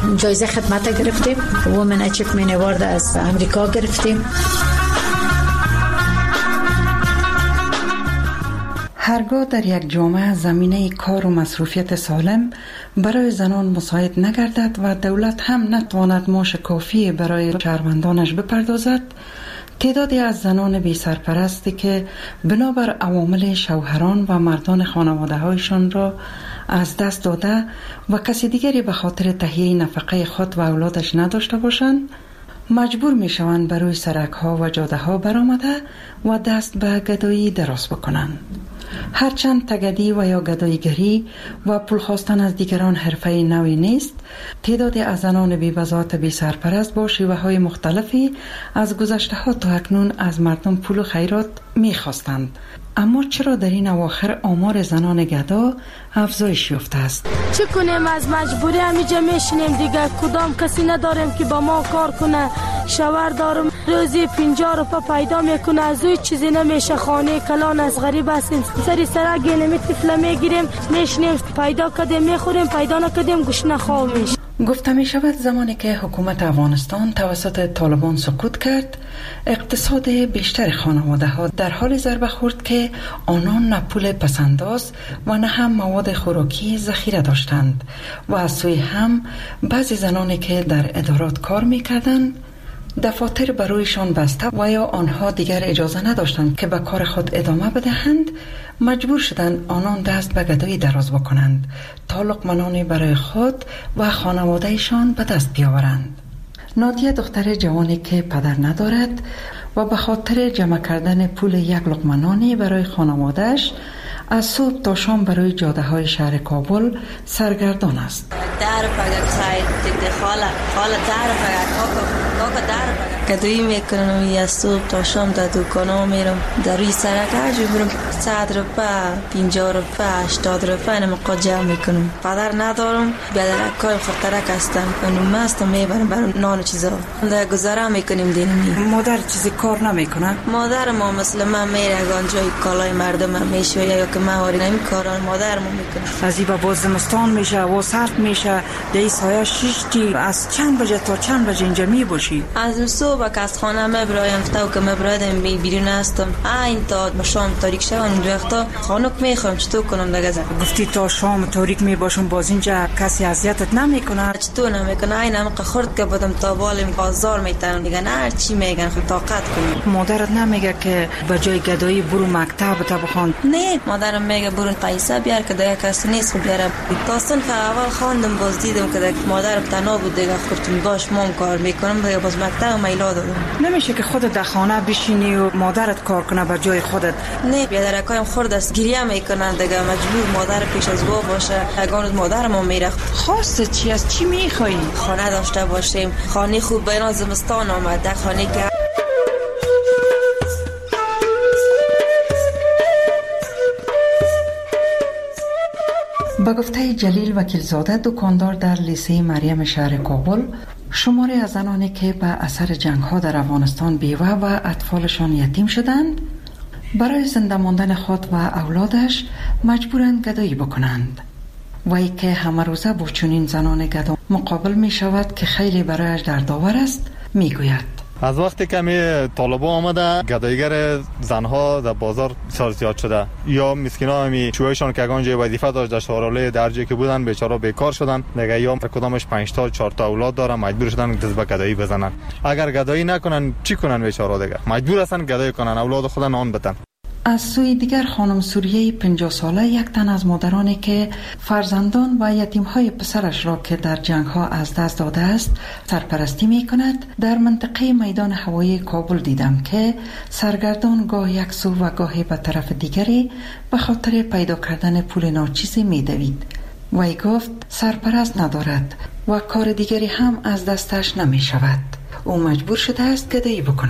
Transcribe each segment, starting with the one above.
جایزه خدمت گرفتیم. وومن اچیومنت اوارد از امریکا گرفتیم. هرگاه در یک جامعه زمینه کار و مصروفیت سالم برای زنان مساعد نگردد و دولت هم نتواند معاش کافی برای شهروندانش بپردازد، تعدادی از زنان بی سرپرستی که بنابر عوامل شوهران و مردان خانواده هایشان را از دست داده و کسی دیگری به خاطر تهیه نفقه خود و اولادش نداشته باشند، مجبور می شوند بروی سرک ها و جاده ها برآمده و دست به گدایی دراز بکنند. هرچند تگدی و یا گداییگری و پول خواستن از دیگران حرفه نوی نیست، تعدادی از زنان بی بضاعت بی سرپرست با شیوه های مختلفی از گذشته ها تا اکنون از مردم پول و خیرات می خواستند. اما چرا در این اواخر آمار زنان گدا افزایش یافته است؟ چه کنیم؟ از مجبوری همیجا میشینیم دیگه. کدام کسی نداریم که با ما کار کنه. شوهر دارم روزی 50 روپا پیدا میکنه، از اوی چیزی نمیشه. خانه کلان از غریب هستیم، سری سرک گینمی تفله میگیریم، میشینیم، پیدا کردیم میخوریم، پیدا نکردیم گشنه خواب میشه. گفته می شود زمانی که حکومت افغانستان توسط طالبان سقوط کرد، اقتصاد بیشتر خانواده ها در حال ضربه خورد که آنان نه پول پسنداز و نه هم مواد خوراکی ذخیره داشتند و از سوی هم بعضی زنانی که در ادارات کار می کردند دفاتر برویشان بسته و یا آنها دیگر اجازه نداشتند که به کار خود ادامه بدهند، مجبور شدند آنان دست به گدایی دراز بکنند تا لقمه برای خود و خانوادهشان به دست بیاورند. نادیه دختر جوانی که پدر ندارد و به خاطر جمع کردن پول یک لقمه نانی برای خانوادهش از صبح تا شام برای جاده های شهر کابل سرگردان است. گدایی میکنم از صبح تا شام در دکانا میرم، در روی سرک هرجا برم 100 روپا 50 روپا 80 روپا اینم جمع میکنم. پدر ندارم، بیادرکای خورترک هستم، اونم هستم میبرم برام نان و چیزا در گذاره میکنیم دینمی. مادر چیزی کار نمیکنه؟ مادر ما مثل من میره آنجای کالای مردم میشه یا که مهاری نمی کاران مادر ما میکنه. از این با زمستان میشه و سرد میشه، در سایه شیشتی از چند بجه تا چند بجه اینجا می باشی؟ از صبح که از خانه مبرایم تا که مبرادم بیرون هستم این تا شام تاریک شون اون وقتا خانوک میخوام چطور کنم دیگه. گفتی تا شام تاریک میباشم باز اینجا کسی اذیتت نمیکنه؟ چطور نمیکنه؟ اینم که خورد که بودم تا بالم بازار میتونم دیگه نه هر چی میگن خود طاقت کنم. مادرت نمیگه که به جای گدایی برو مکتب تا بخوان؟ نه، مادرم میگه برو پیسه بیار که دیگه کسی نیست بیاره. داستان که اول خواندم باز دیدم که مادرم تنها بود دیگه خودم باش مام کار میکنم دیگه باز مکتب میلا دادم. نمیشه که خودت در خانه بشینی و مادرت کار کنه به جای خودت؟ نه، بیادرکایم خورد است گریه میکنن دیگه، مجبور مادر پیش از وا باشه. اگه مادرم میره. خواسته چی از چی میخوایی؟ خانه داشته باشیم، خانه خوب بین زمستان آمده، خانه که با گفته جلیل وکیلزاده دکاندار در لیسه مریم شهر کابل، شماری از زنانی که به اثر جنگ ها در افغانستان بیوه و اطفالشان یتیم شدند برای زنده ماندن خود و اولادش مجبورند گدایی بکنند و ای که همه روزه با چنین زنان گدا مقابل می شود که خیلی برایش دردآور است، می گوید از وقتی که طالبان آمده گداییگر زنها در بازار بسیار زیاد شده، یا مسکینا همی چوهایشان که اگانجا وظیفه داشت در شهراله درجه که بودن بیچاره بیکار شدن دیگه، یا کدامش 5 تا 4 تا اولاد دارن مجبور شدن دست به گدایی بزنن. اگر گدایی نکنن چی کنن بیچاره دیگه؟ مجبور هستن گدایی کنن، اولاد خود نان بدن. از سوی دیگر خانم سوریه 50 ساله یک تن از مادرانی که فرزندان و یتیم‌های پسرش را که در جنگ‌ها از دست داده است سرپرستی می‌کند، در منطقه میدان هوایی کابل دیدم که سرگردان گاه یک سو و گاهی به طرف دیگری به خاطر پیدا کردن پول ناچیزی می‌دوید. وی گفت سرپرست ندارد و کار دیگری هم از دستش نمی‌شود. او مجبور شده است گدایی بکند.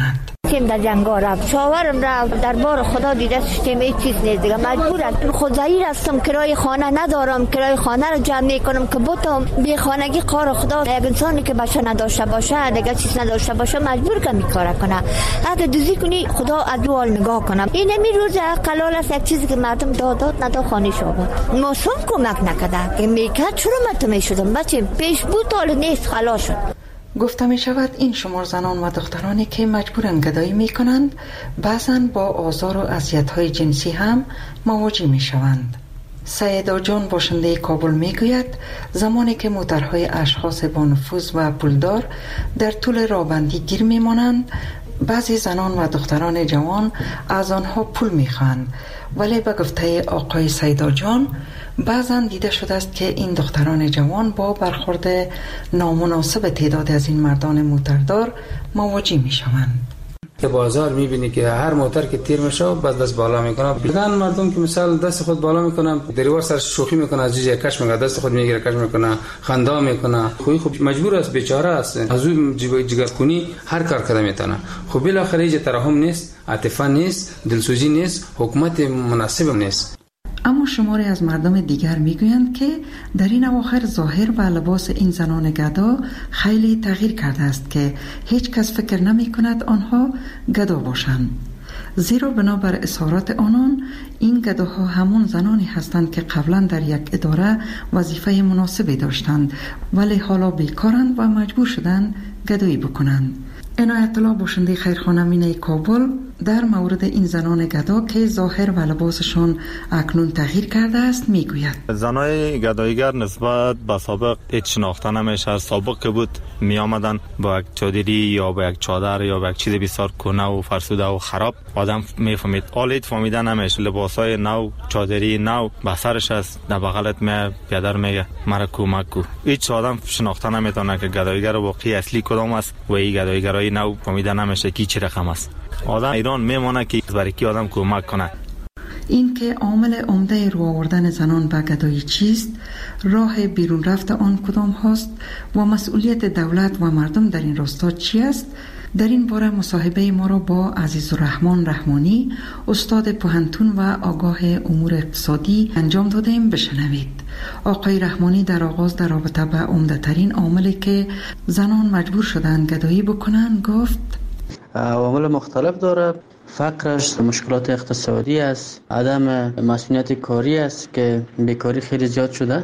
سیم در جنگا رفت، شاورم رفت، دربار خدا دیده شدیم هیچ چیز نیست دیگه. مجبورم خود ضعیف هستم، کرای خانه ندارم، کرای خانه رو جمع میکنم که بتم بی خانگی کار خدا. یک انسانی که بچه نداشته باشه، دیگه چیز نداشته باشه، مجبور که میکاره کنه. اگه دوزی کنی خدا از دو حال نگاه کنم. این می روز قلال است، یک چیزی که مردم داد ندا خانه شد. موسم کمک نکرده که میکرد چرا مت میشدم بچه پیش بود حال نیست خلاص شد. گفته می شود این شمار زنان و دخترانی که مجبورن گدایی می کنند بعضاً با آزار و اذیت‌های جنسی هم مواجه می شوند. سیدا جان باشنده کابل می گوید زمانی که موترهای اشخاص با نفوذ و پولدار در طول راهبندی گیر می مانند، بعضی زنان و دختران جوان از آنها پول می خواهند، ولی به گفته آقای سیدا جان بعضا دیده شده است که این دختران جوان با برخورد نامناسب تعداد از این مردان موتردار مواجه می شوند. که بازار میبینی که هر موتر که تیر میشه بعد دست بالا میکنه، بدن مردم که مثلا دست خود بالا میکنن، دریوار سر شوخی میکنه، از جیجه کش میکنه، دست خود میگیره کش میکنه، خندا میکنه. خوب مجبور است، بیچاره است، از اون جگر کنی هر کار کرده میتونه. خب بالاخره هیچ ترحم نیست، عاطفه نیست، دلسوزی نیست، حکومت مناسب نیست. اما شماری از مردم دیگر میگویند که در این اواخر ظاهر و لباس این زنان گدا خیلی تغییر کرده است که هیچ کس فکر نمی کند آنها گدا باشند، زیرا بنابر اظهارات آنان این گداها همون زنانی هستند که قبلا در یک اداره وظیفه مناسبی داشتند ولی حالا بیکارند و مجبور شدند گدایی بکنند. عنایت الله باشنده خیرخانه مینه کابل در مورد این زنان گدا که ظاهر و لباسشون اکنون تغییر کرده است میگوید زنای گداییگر نسبت به سابق هیچ شناخته نمیشه. سابق که بود می آمدن با یک چادری یا با یک چادر یا با یک چیز بسیار کنه و فرسوده و خراب آدم میفهمید. حالا فهمیده نمیشه. لباسای نو، چادری نو به سرش است، در بغلت می پدر میگه مرا کمک کو. هیچ آدم شناخته نمیتونه که گداییگر واقعی اصلی کدام است و این گداییگرای نو فهمیده نمیشه کی چه رقم است. آدم ایران میمونه که برای کی آدم کمک کنه. این که عامل عمده رو آوردن زنان به گدایی چیست، راه بیرون رفت آن کدام هاست و مسئولیت دولت و مردم در این راستا چی است، در این باره مصاحبه ما را با عزیزالرحمن رحمانی، استاد پوهنتون و آگاه امور اقتصادی انجام دادیم. بشنوید. آقای رحمانی در آغاز در رابطه به عمده ترین عاملی که زنان مجبور شدند گدایی بکنند گفت عوامل مختلف داره. فقرش، مشکلات اقتصادی است، عدم مسئولیت کاری است که بیکاری خیلی زیاد شده.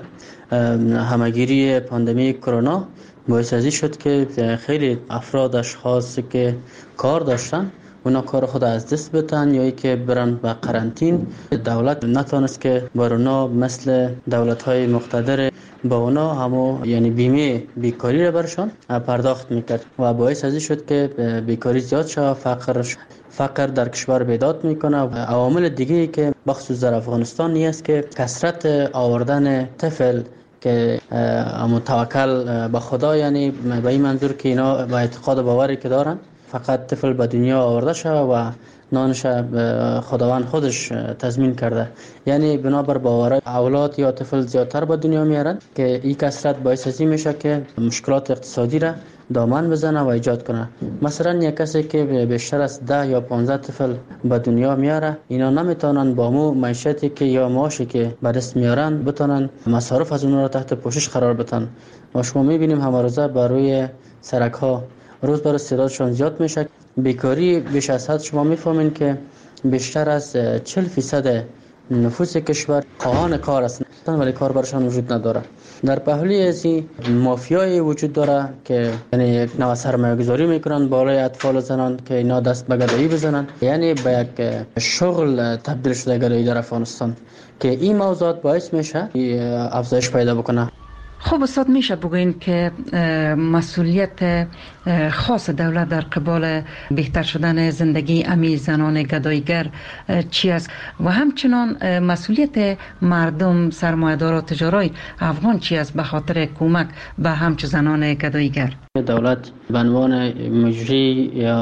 همگیری پاندمی کرونا باعث ازی شد که خیلی افراد، اشخاص که کار داشتن اونا کار خود از دست بدن یا ای که برن به قرنطین. دولت نتونست که بر اونا مثل دولت‌های مقتدر با اونا همو یعنی بیمه بیکاری را برشان پرداخت میکرد و باعث ازی شد که بیکاری زیاد شد. فقر در کشور بیداد میکنه. عوامل دیگه که بخصوص در افغانستان نیست که کثرت آوردن طفل که متوکل به خدا، یعنی به این منظور که اینا با اعتقاد و باوری که دارن فقط طفل به دنیا آورده شد و نانش خداوند خودش تضمین کرده، یعنی بنابر باور اولاد یا طفل زیادتر به دنیا میارن که این کثرت باعث ازی میشه که مشکلات اقتصادی را دامن بزنه و ایجاد کنه. مثلا یک کسی که بیشتر از 10 یا 15 طفل به دنیا میاره، اینا نمیتونن با مو معیشتی که یا معاشی که به دست میارن بتونن مصارف از اونها را تحت پوشش قرار بدن. و شما میبینیم همه روزه بر روی سرک ها روز بر روز تعدادشون زیاد میشه. بیکاری بیش از حد شما میفهمین که بیشتر از 40% نفوس کشور خواهان کار هستند ولی کار برشان وجود نداره. در پهلوی از این مافیای وجود داره که یعنی یک نوع سرمایه گذاری میکنن بالای اطفال و زنان که اینا دست به گدایی بزنن، یعنی به یک شغل تبدیل شده گدایی در افغانستان که این موضوعات باعث میشه افزایش پیدا بکنه. خب استاد، میشه بگوین که مسئولیت خاص دولت در قبال بهتر شدن زندگی امی زنان گداییگر چی است و همچنان مسئولیت مردم سرمایه‌دار و تجارای افغان چی است به خاطر کمک به همچون زنان گداییگر؟ دولت به عنوان مجری یا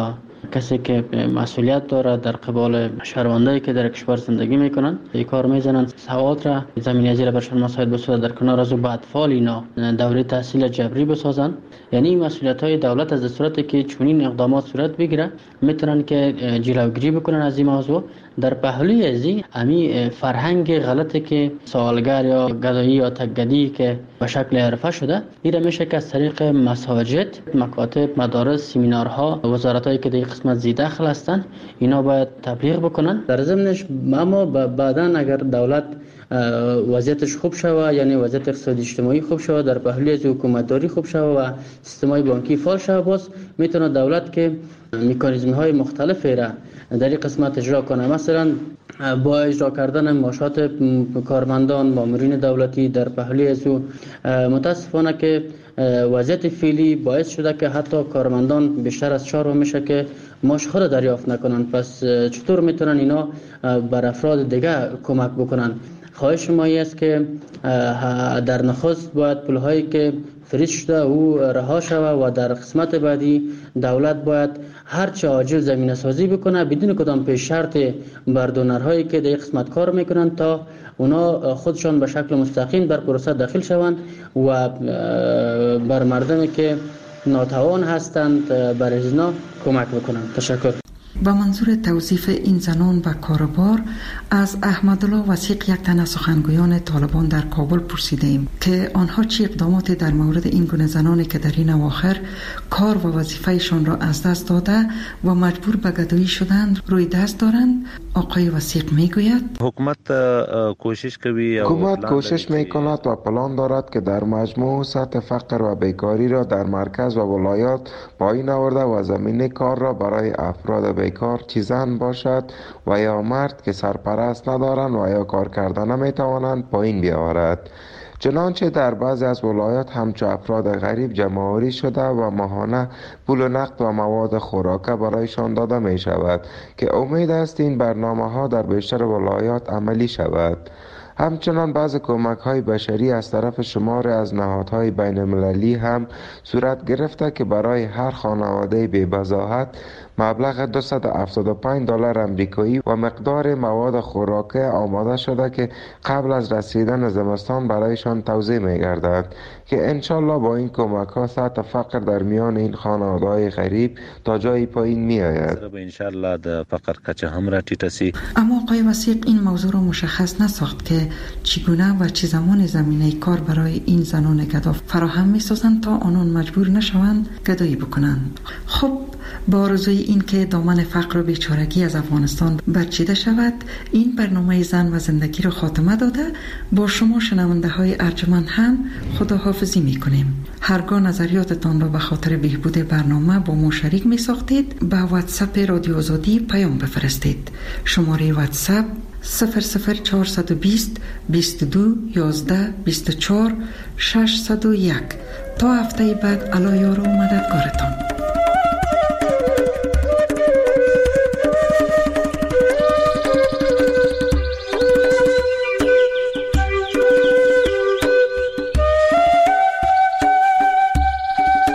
کسی که مسئولیت داره در قبال شهروندایی که در کشور زندگی میکنن این کار میزنن. سواد را زمینه ازی را برشان مساعد بسازه، در کنار از او به اطفال اینا دوره تحصیل جبری بسازن. یعنی مسئولیت های دولت از صورتی که چنین اقدامات صورت بگیره میتونن که جلوگیری بکنن از این موضوع. در پهلوی ازی امی فرهنگ غلطی که سوالگر یا گدایی یا تکگدی که به شکل حرفه شده، این میشه که از طریق مساجد، مکاتب، مدارس، سمینارها، وزارتایی که در قسمت زیده داخل هستند اینا باید تبلیغ بکنن. در ضمنش اما بعداً اگر دولت وضعیتش خوب شوه، یعنی وضعیت اقتصادی اجتماعی خوب شوه، در پهلوی از حکومتداری خوب شوه و سیستم‌های بانکی فعال شوه، باز میتونه دولت که مکانیزم‌های مختلفی را در این قسمت اجرا کنه. مثلا با اجرا کردن معاشات کارمندان، مامورین دولتی در پهلوی از متاسفانه که وضعیت فعلی باعث شده که حتی کارمندان بیشتر از 4 ماه میشه که معاش خود دریافت نکنن. پس چطور میتونن اینا بر افراد دیگه کمک بکنن؟ خواهش ما است که در نخست باید پولهایی که فریز شده او رها شود و در قسمت بعدی دولت باید هرچه عاجل زمینه سازی بکنه بدون کدام پیش شرط بر دونرهایی که در قسمت کار میکنن تا اونا خودشان به شکل مستقیم در پروسه داخل شوند و بر مردمی که ناتوان هستند بر اینا کمک بکنند. تشکر. با منظور توظیف این زنان و کاربار از احمدالله وثیق، یک تن از سخنگویان طالبان در کابل پرسیدیم که آنها چه اقداماتی در مورد این گونه زنانی که در این اواخر کار و وظیفهشان را از دست داده و مجبور به گدایی شدند روی دست دارند. آقای وثیق میگوید حکومت کوشش میکند و پلان دارد که در مجموع سطح فقر و بیکاری را در مرکز و ولایات پایین آورده و زمینه کار را برای افراد بیکار چه زن باشد و یا مرد که سرپرست ندارند و یا کار کردن نمیتوانند پایین بیاورد. چنانچه در بعضی از ولایات همچو افراد غریب جمع‌آوری شده و ماهانه پول نقد و مواد خوراکه برایشان داده می شود که امید است این برنامه ها در بیشتر ولایات عملی شود. همچنان بعض کمک‌های بشری از طرف شمار از نهادهای بین‌المللی هم صورت گرفته که برای هر خانواده بی‌بضاعت مبلغ $275 آمریکایی و مقدار مواد خوراکه آماده شده که قبل از رسیدن زمستان برایشان توزیع می‌گردد که انشالله با این کمک‌ها سطح فقر در میان این خانواده‌های غریب تا جایی پایین می‌آید. انشالله د فقر کچه هم را ټیټه سي. اما آقای وثیق این موضوع را مشخص نساخت که چگونه و چه زمان زمینه کار برای این زنان گدا فراهم می‌سازند تا آنان مجبور نشوند گدایی بکنند. خب با آرزوی این که دامن فقر و بیچارگی از افغانستان برچیده شود، این برنامه زن و زندگی را خاتمه داده با شما شنونده های ارجمند هم خداحافظی می کنیم. هرگاه نظریاتتان را به خاطر بهبود برنامه با ما شریک می ساختید به واتساپ رادیو آزادی پیام بفرستید. شماره واتساپ 00420 22 11 24 601. تا هفته بعد، الله یار و مددگارتان.